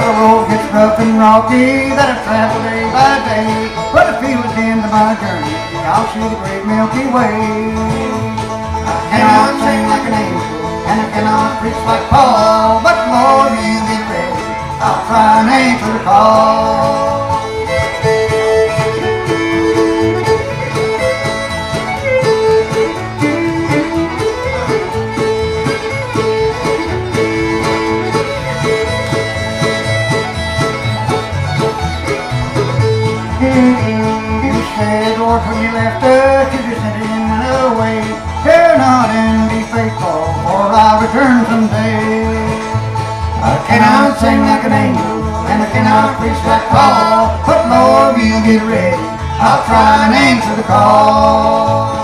the road gets rough and rocky that I travel day by day, but if he was the end of my journey, I'll see the great Milky Way. I cannot sing like an angel, and I cannot preach like Paul, but Lord, you get ready, I'll try and answer the call. You said, Lord, when you left us, you just sent it and went away. Fear not and be faithful, for I'll return someday. I cannot sing like an angel, and I cannot preach like Paul, but Lord, you get ready, I'll try and answer the call.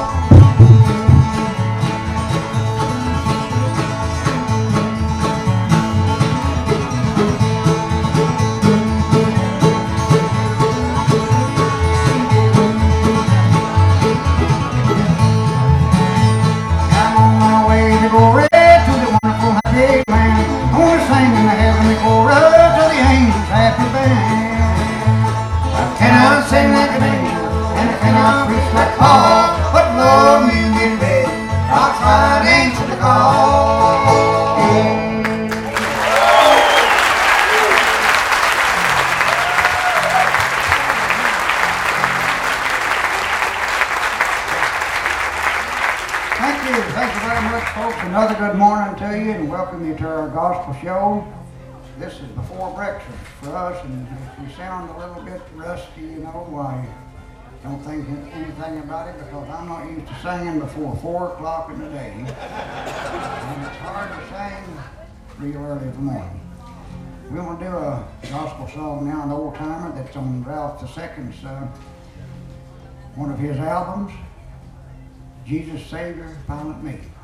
Thank you very much, folks. Another good morning to you, and welcome you to our gospel show. This is before breakfast for us, and if we sound a little bit rusty, you know, I don't think anything about it because I'm not used to singing before 4 o'clock in the day. And it's hard to sing real early in the morning. We want to do a gospel song now, an old timer that's on Ralph II's, one of his albums, Jesus Savior, Pilot Me.